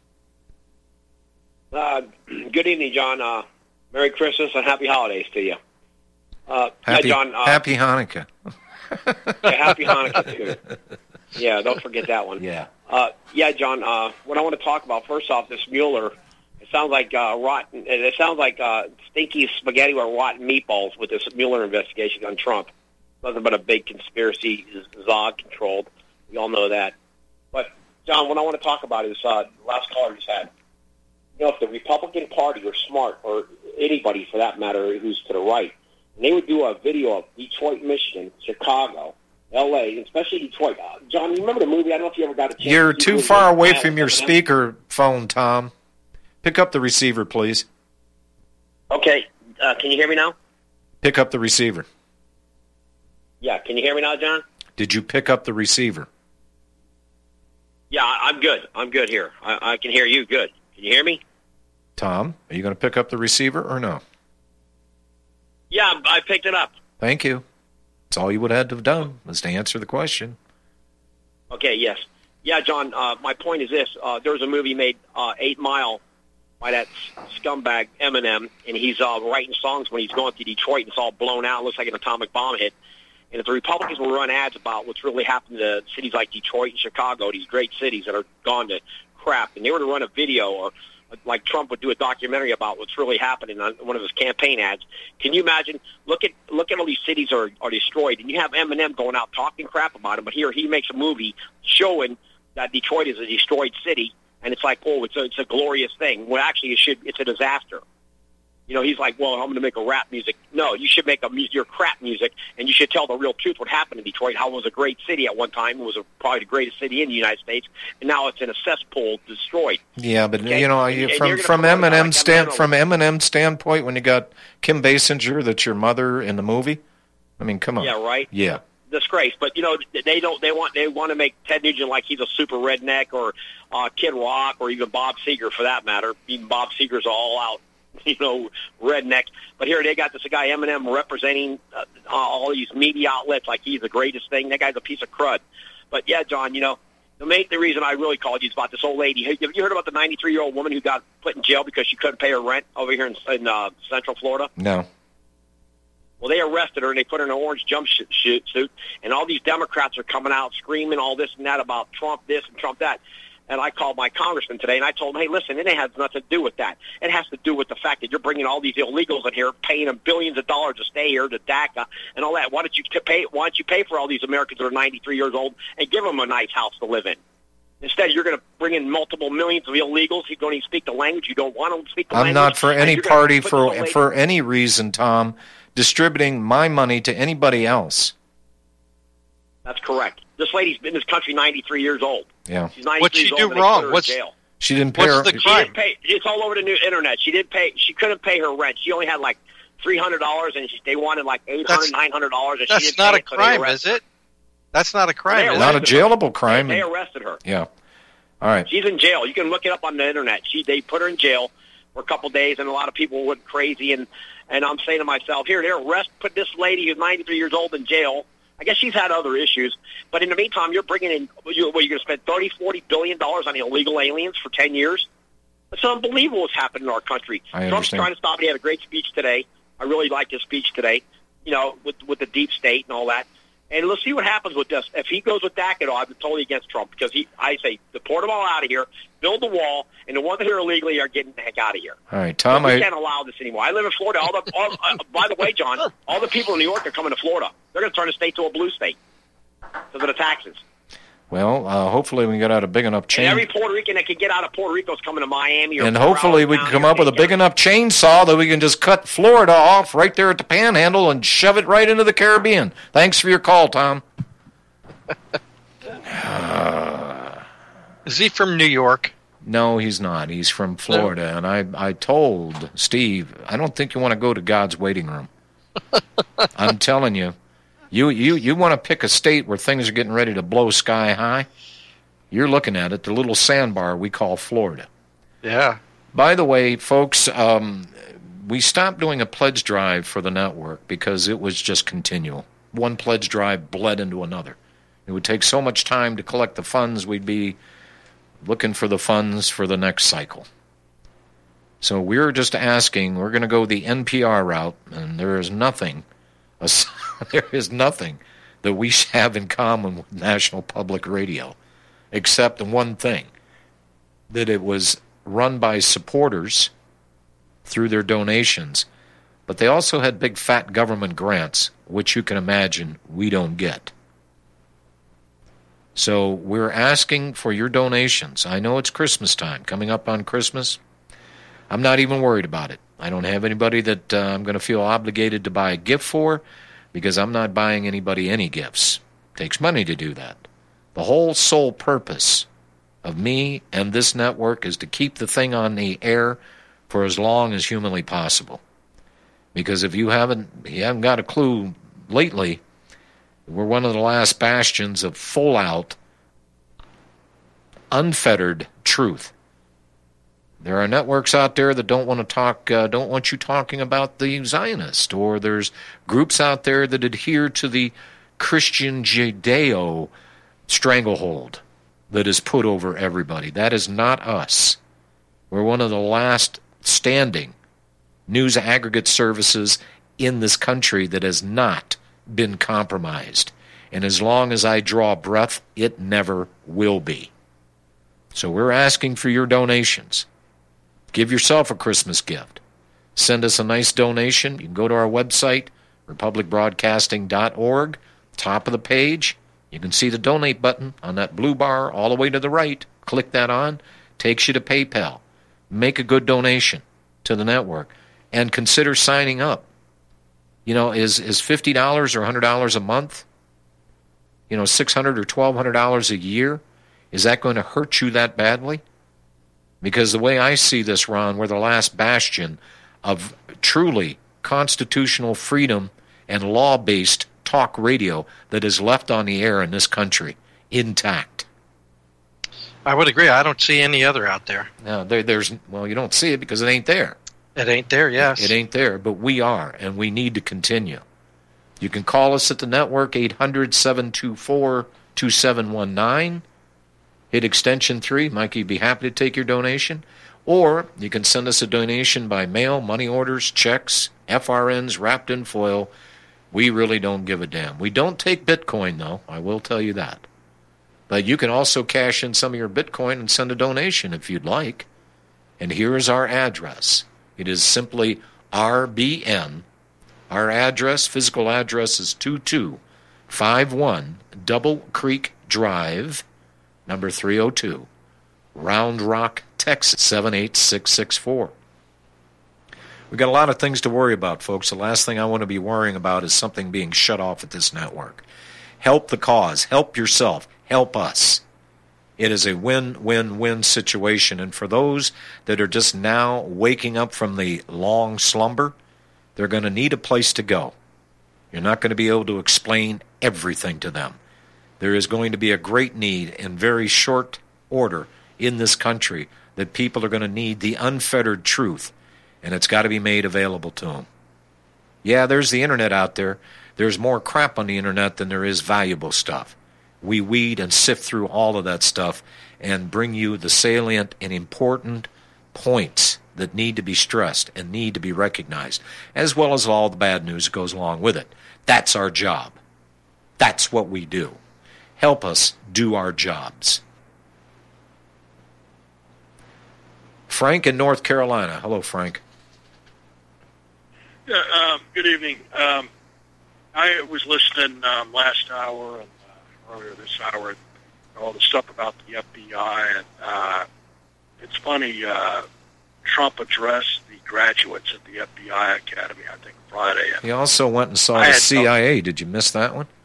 Uh, good evening, John. Uh, Merry Christmas and Happy Holidays to you. Uh, happy, yeah, John. Uh, happy Hanukkah. yeah, happy Hanukkah, too. Yeah, don't forget that one. Yeah. Uh, yeah, John, uh, what I want to talk about, first off, this Mueller, it sounds like uh, rotten, it sounds like uh, stinky spaghetti or rotten meatballs with this Mueller investigation on Trump. Nothing but a big conspiracy, Zog controlled. We all know that. But, John, what I want to talk about is uh, the last caller just had. You know, if the Republican Party were smart, or anybody for that matter who's to the right, and they would do a video of Detroit, Michigan, Chicago, L A, especially Detroit. Uh, John, you remember the movie? I don't know if you ever got a chance. You're to too far away from your speaker phone, Tom. Pick up the receiver, please. Okay. Uh, can you hear me now? Pick up the receiver. Yeah. Can you hear me now, John? Did you pick up the receiver? Yeah, I'm good. I'm good here. I, I can hear you good. Can you hear me? Tom, are you going to pick up the receiver or no? Yeah, I picked it up. Thank you. That's all you would have had to have done, was to answer the question. Okay, yes. Yeah, John, uh, my point is this. Uh, there was a movie made, uh, Eight Mile, by that scumbag Eminem, and he's uh, writing songs when he's going to Detroit, and it's all blown out. It looks like an atomic bomb hit. And if the Republicans will run ads about what's really happened to cities like Detroit and Chicago, these great cities that are gone to crap, and they were to run a video or like Trump would do a documentary about what's really happening on one of his campaign ads. Can you imagine? Look at look at all these cities are are destroyed, and you have Eminem going out talking crap about them. But here he makes a movie showing that Detroit is a destroyed city, and it's like, oh, it's a it's a glorious thing. Well, actually, it should it's a disaster. You know, he's like, well, I'm going to make a rap music. No, you should make a your crap music, and you should tell the real truth what happened in Detroit, how it was a great city at one time. It was a, probably the greatest city in the United States, and now it's in a cesspool, destroyed. Yeah, but, okay? you know, and, from and from Eminem like stand, from Eminem's standpoint, when you got Kim Basinger, that's your mother in the movie, I mean, come on. Yeah, right? Yeah. Disgrace, but you know they don't. They want they want to make Ted Nugent like he's a super redneck, or uh, Kid Rock, or even Bob Seger for that matter. Even Bob Seger's all out, you know, redneck. But here they got this guy Eminem representing uh, all these media outlets like he's the greatest thing. That guy's a piece of crud. But yeah, John, you know, the main the reason I really called you is about this old lady. Have you heard about the ninety-three year old woman who got put in jail because she couldn't pay her rent over here in, in uh, Central Florida? No. Well, they arrested her, and they put her in an orange jumpsuit, and all these Democrats are coming out screaming all this and that about Trump this and Trump that. And I called my congressman today, and I told him, hey, listen, it has nothing to do with that. It has to do with the fact that you're bringing all these illegals in here, paying them billions of dollars to stay here, to DACA, and all that. Why don't you pay? Why don't you pay for all these Americans that are ninety-three years old and give them a nice house to live in? Instead, you're going to bring in multiple millions of illegals who don't even speak the language. You don't want them to speak the I'm language. I'm not for any party for for for any reason, Tom, distributing my money to anybody else. That's correct. This lady's been in this country ninety-three years old. Yeah. She's ninety-three What'd she years do old, and they wrong? put her in What's- jail. She didn't pay What's her. the She crime? didn't pay. It's all over the new internet. She didn't pay. She couldn't pay her rent. She only had like three hundred dollars, and she, they wanted like eight hundred, nine hundred dollars, and she That's didn't not pay a it, so they crime, arrested is it? That's not a crime. They Is Not a it? jailable crime. They, they and- arrested her. yeah. All right. She's in jail. You can look it up on the internet. She they put her in jail for a couple of days, and a lot of people went crazy. And and I'm saying to myself, here they're arrest put this lady who's ninety-three years old in jail. I guess she's had other issues, but in the meantime, you're bringing in. You, what, you're going to spend thirty, forty billion dollars on illegal aliens for ten years. It's unbelievable what's happened in our country. I Trump's understand. trying to stop it. He had a great speech today. I really liked his speech today. You know, with with the deep state and all that. And let's see what happens with this. If he goes with DACA, I'm totally against Trump because he. I say deport them all out of here, build the wall, and the ones that are illegally are getting the heck out of here. All right, Tom. But we I, can't allow this anymore. I live in Florida. All the, all, uh, by the way, John, all the people in New York are coming to Florida. They're going to turn the state to a blue state because of the taxes. well, uh, hopefully we can get out a big enough And chain. every Puerto Rican that can get out of Puerto Rico is coming to Miami. Or And Broward hopefully we can County come or up with a Dade big County. enough chainsaw that we can just cut Florida off right there at the Panhandle and shove it right into the Caribbean. Thanks for your call, Tom. Is he from New York? No, he's not. He's from Florida. And I, I told Steve, I don't think you want to go to God's waiting room. I'm telling you, you, you, you want to pick a state where things are getting ready to blow sky high? You're looking at it, the little sandbar we call Florida. Yeah. By the way, folks, um, we stopped doing a pledge drive for the network because it was just continual. One pledge drive bled into another. It would take so much time to collect the funds, we'd be looking for the funds for the next cycle. So we're just asking, we're going to go the N P R route, and there is nothing, there is nothing that we have in common with National Public Radio, except the one thing, that it was run by supporters through their donations, but they also had big fat government grants, which you can imagine we don't get. So we're asking for your donations. I know it's Christmas time, coming up on Christmas. I'm not even worried about it. I don't have anybody that uh, I'm going to feel obligated to buy a gift for because I'm not buying anybody any gifts. It takes money to do that. The whole sole purpose of me and this network is to keep the thing on the air for as long as humanly possible. Because if you haven't, you haven't got a clue lately, we're one of the last bastions of full-out, unfettered truth. There are networks out there that don't want to talk, uh, don't want you talking about the Zionist, or there's groups out there that adhere to the Christian Judeo stranglehold that is put over everybody. That is not us. We're one of the last standing news aggregate services in this country that has not been compromised. And as long as I draw breath, it never will be. So we're asking for your donations. Give yourself a Christmas gift. Send us a nice donation. You can go to our website, republic broadcasting dot org. Top of the page, you can see the donate button on that blue bar all the way to the right. Click that on. Takes you to PayPal. Make a good donation to the network. And consider signing up. You know, is is fifty dollars or one hundred dollars a month, you know, six hundred dollars or twelve hundred dollars a year, is that going to hurt you that badly? Because the way I see this, Ron, we're the last bastion of truly constitutional freedom and law-based talk radio that is left on the air in this country intact. I would agree. I don't see any other out there. No, there, there's, well, you don't see it because it ain't there. It ain't there, yes. It ain't there, but we are, and we need to continue. You can call us at the network, eight hundred, seven two four, two seven one nine. Hit extension three. Mikey would be happy to take your donation. Or you can send us a donation by mail, money orders, checks, F R Ns wrapped in foil. We really don't give a damn. We don't take Bitcoin, though. I will tell you that. But you can also cash in some of your Bitcoin and send a donation if you'd like. And here is our address. It is simply R B N. Our address, physical address, is two two five one Double Creek Drive, number three oh two, Round Rock, Texas, seven eight six six four. We've got a lot of things to worry about, folks. The last thing I want to be worrying about is something being shut off at this network. Help the cause. Help yourself. Help us. It is a win-win-win situation. And for those that are just now waking up from the long slumber, they're going to need a place to go. You're not going to be able to explain everything to them. There is going to be a great need in very short order in this country that people are going to need the unfettered truth, and it's got to be made available to them. Yeah, there's the internet out there. There's more crap on the internet than there is valuable stuff. We weed and sift through all of that stuff and bring you the salient and important points that need to be stressed and need to be recognized, as well as all the bad news that goes along with it. That's our job. That's what we do. Help us do our jobs. Frank in North Carolina. Hello, Frank. Yeah, um, good evening. Um, I was listening um, last hour and uh, earlier this hour, and all the stuff about the F B I, and uh, it's funny. Uh, Trump addressed the graduates at the F B I Academy, I think, Friday. And he also went and saw I the had C I A. no- Did you miss that one?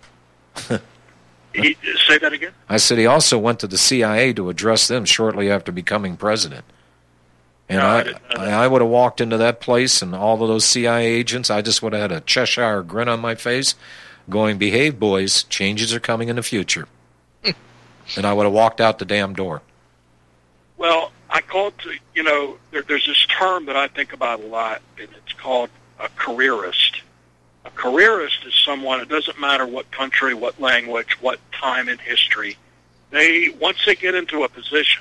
he, say that again? I said he also went to the C I A to address them shortly after becoming president. And No, I I, didn't know I, that. I would have walked into that place and all of those C I A agents, I just would have had a Cheshire grin on my face going, behave, boys, changes are coming in the future. And I would have walked out the damn door. Well, I call it, to- you know, there, there's this term that I think about a lot, and it's called a careerist. A careerist is someone, it doesn't matter what country, what language, what time in history, they, once they get into a position,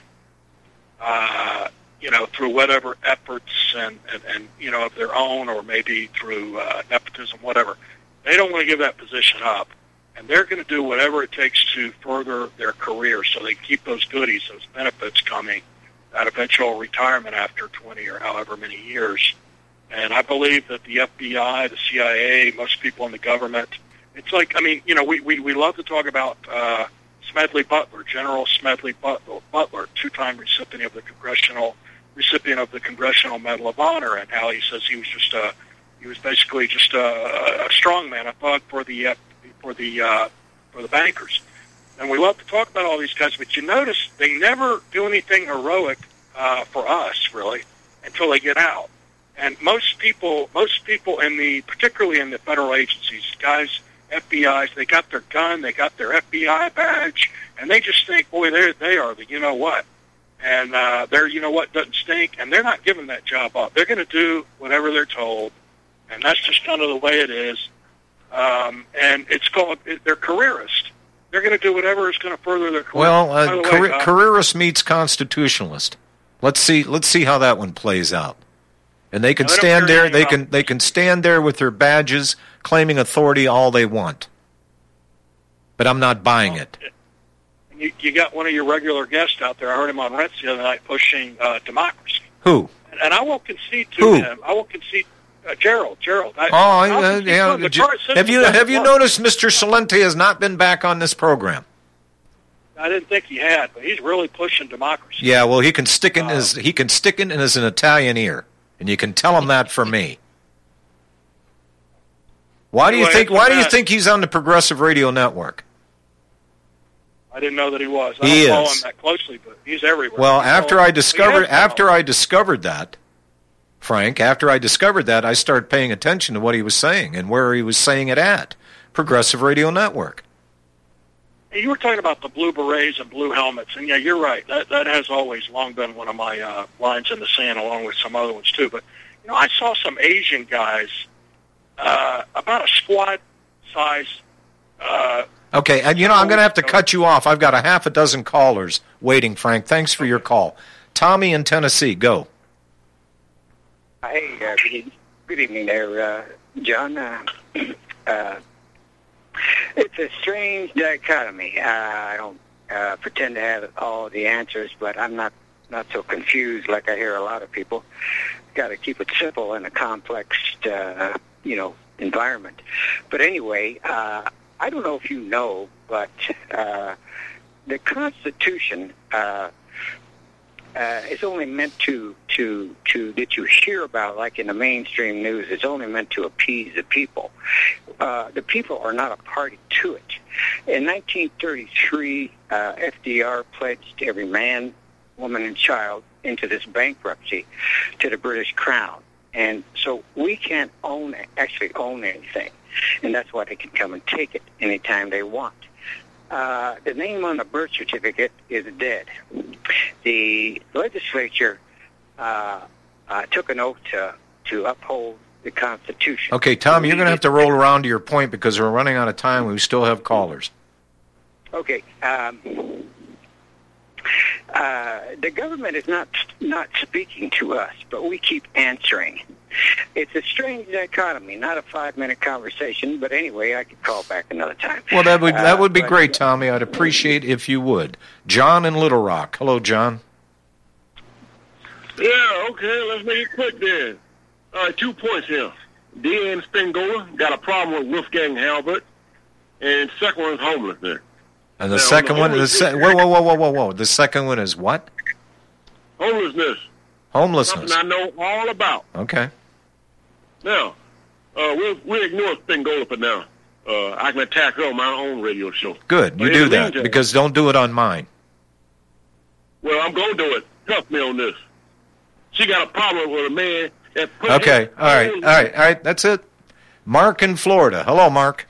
uh, you know, through whatever efforts and, and, and, you know, of their own or maybe through uh, nepotism, whatever, they don't want to give that position up. And they're going to do whatever it takes to further their career so they keep those goodies, those benefits coming, that eventual retirement after twenty or however many years. And I believe that the F B I, the C I A, most people in the government, it's like, I mean, you know, we, we, we love to talk about uh, Smedley Butler, General Smedley Butler, Butler, two-time recipient of the congressional recipient of the Congressional Medal of Honor, and how he says he was just a, he was basically just a, a strong man, a thug for the uh, for the uh, for the bankers. And we love to talk about all these guys, but you notice they never do anything heroic uh, for us, really, until they get out. And most people, most people in the, particularly in the federal agencies, guys, F B Is, they got their gun, they got their F B I badge, and they just think, boy, they they are the you know what, and uh, they're you know what doesn't stink, and they're not giving that job up. They're going to do whatever they're told, and that's just kind of the way it is. Um, and it's called, they're careerist. They're going to do whatever is going to further their career. Well, By uh, the career, way, uh, careerist meets constitutionalist. Let's see. Let's see how that one plays out. And they can I don't stand care there. anything They about- can they can stand there with their badges, claiming authority all they want. But I'm not buying it. You, you got one of your regular guests out there. I heard him on Rents the other night pushing uh, democracy. Who? And, and I won't concede to Who? him. I won't concede. Uh, Gerald, Gerald. I, Oh, I'll uh, concede to yeah. him. The j- current Have you system have you doesn't work. noticed Mister Salente has not been back on this program? I didn't think he had, but he's really pushing democracy. Yeah. Well, he can stick in Uh, his he can stick it in as an Italian ear, and you can tell him that for me. Why do you Anyway, think after Why do you that- think he's on the Progressive Radio Network? I didn't know that he was. I He don't follow is. him that closely, but he's everywhere. Well, He's after all- I he discovered has been after all- I discovered that, Frank, after I discovered that, I started paying attention to what he was saying and where he was saying it at. Progressive Radio Network. Hey, you were talking about the blue berets and blue helmets, and yeah, you're right. That that has always long been one of my uh, lines in the sand, along with some other ones too. But you know, I saw some Asian guys, uh, about a squad size. Uh, Okay, and you know, I'm going to have to cut you off. I've got a half a dozen callers waiting, Frank. Thanks for your call. Tommy in Tennessee, go. Hey, uh, good, e- good evening there, uh, John. Uh, uh, it's a strange dichotomy. Uh, I don't uh, pretend to have all the answers, but I'm not, not so confused like I hear a lot of people. Got to keep it simple in a complex, uh, you know, environment. But anyway, uh, I don't know if you know, but uh, the Constitution uh, uh, is only meant to, to, to, that you hear about, like in the mainstream news, it's only meant to appease the people. Uh, the people are not a party to it. In nineteen thirty-three, uh, F D R pledged every man, woman, and child into this bankruptcy to the British Crown. And so we can't own, actually own anything. And that's why they can come and take it anytime they want. Uh, the name on the birth certificate is dead. The legislature uh, uh, took an oath to, to uphold the Constitution. Okay, Tom, you're going to have to roll around to your point because we're running out of time. We still have callers. Okay. Um, uh, the government is not not speaking to us, but we keep answering. It's a strange dichotomy, not a five-minute conversation, but anyway, I could call back another time. Well, that would that would be uh, great, Tommy. I'd appreciate if you would. John in Little Rock. Hello, John. Yeah, okay, let's make it quick then. All right, two points here. Deanne Spingola got a problem with Wolfgang Halbert, and second one is homelessness. And the now, second the one, the se- whoa, whoa, whoa, whoa, whoa, whoa. The second one is what? Homelessness. Homelessness. Something I know all about. Okay. Now, uh, we'll, we'll ignore Spingola for now. Uh, I can attack her on my own radio show. Good, you But in do the that, meantime- because don't do it on mine. Well, I'm going to do it. Trust me on this. She got a problem with a man that put Okay, his all right, own- all right, all right, that's it. Mark in Florida. Hello, Mark.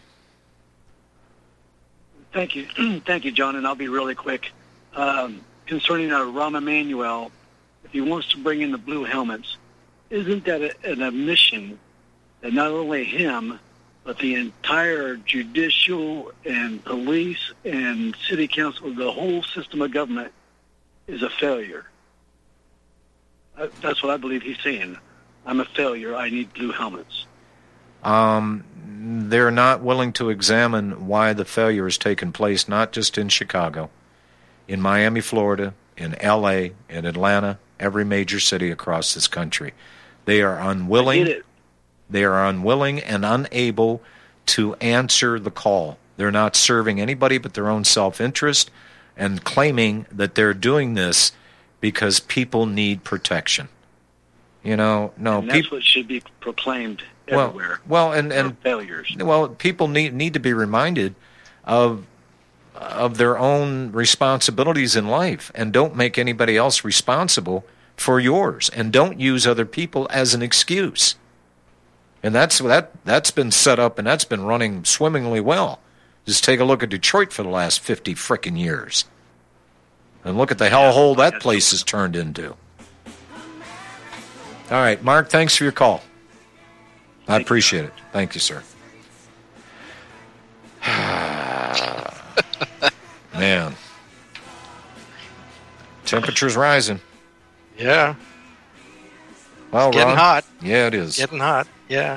Thank you. Thank you, John, and I'll be really quick. Um, concerning uh, Rahm Emanuel, if he wants to bring in the blue helmets, isn't that a, an admission that not only him, but the entire judicial and police and city council, the whole system of government is a failure? Uh, that's what I believe he's saying. I'm a failure. I need blue helmets. Um, they're not willing to examine why the failure has taken place, not just in Chicago, in Miami, Florida, in L A, in Atlanta, every major city across this country. They are unwilling. They are unwilling and unable to answer the call. They're not serving anybody but their own self-interest and claiming that they're doing this because people need protection. You know, no, and that's people. what should be proclaimed Well, everywhere. well, and and failures. Well, people need need to be reminded of of their own responsibilities in life, and don't make anybody else responsible for yours, and don't use other people as an excuse. And that's that that's been set up, and that's been running swimmingly well. Just take a look at Detroit for the last fifty frickin' years, and look at the hellhole that place has turned into. All right, Mark, thanks for your call. I appreciate it. Thank you, sir. Man. Temperature's rising. Yeah. Well, It's getting Ron, hot. Yeah, it is. Getting hot. Yeah.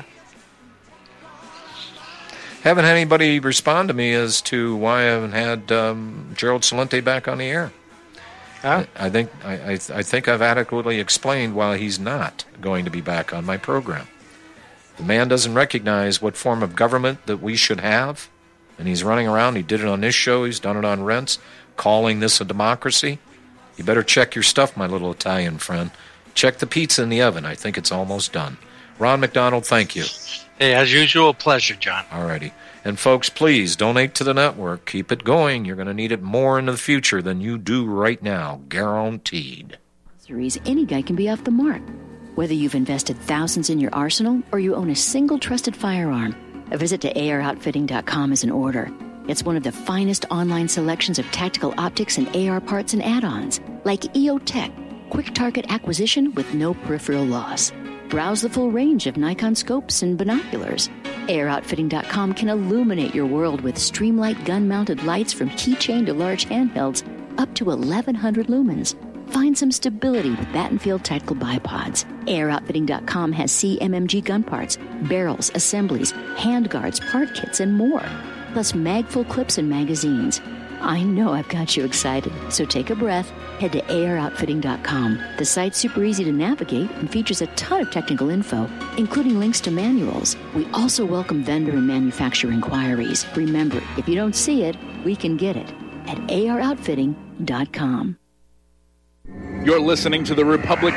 Haven't had anybody respond to me as to why I haven't had um, Gerald Celente back on the air. Huh? I, I think I, I, I think I've adequately explained why he's not going to be back on my program. The man doesn't recognize what form of government that we should have, and he's running around. He did it on this show. He's done it on Rents, calling this a democracy. You better check your stuff, my little Italian friend. Check the pizza in the oven. I think it's almost done. Ron McDonald, thank you. Hey, as usual, pleasure, John. All righty. And folks, please donate to the network. Keep it going. You're going to need it more in the future than you do right now. Guaranteed. Any guy can be off the mark. Whether you've invested thousands in your arsenal or you own a single trusted firearm, a visit to A R outfitting dot com is in order. It's one of the finest online selections of tactical optics and A R parts and add-ons, like E O Tech, quick target acquisition with no peripheral loss. Browse the full range of Nikon scopes and binoculars. A R outfitting dot com can illuminate your world with Streamlight gun-mounted lights from keychain to large handhelds up to eleven hundred lumens. Find some stability with Battenfield Tactical Bipods. A R outfitting dot com has C M M G gun parts, barrels, assemblies, handguards, part kits, and more. Plus mag-full clips and magazines. I know I've got you excited, so take a breath. Head to A R outfitting dot com. The site's super easy to navigate and features a ton of technical info, including links to manuals. We also welcome vendor and manufacturer inquiries. Remember, if you don't see it, we can get it at A R outfitting dot com. You're listening to the Republic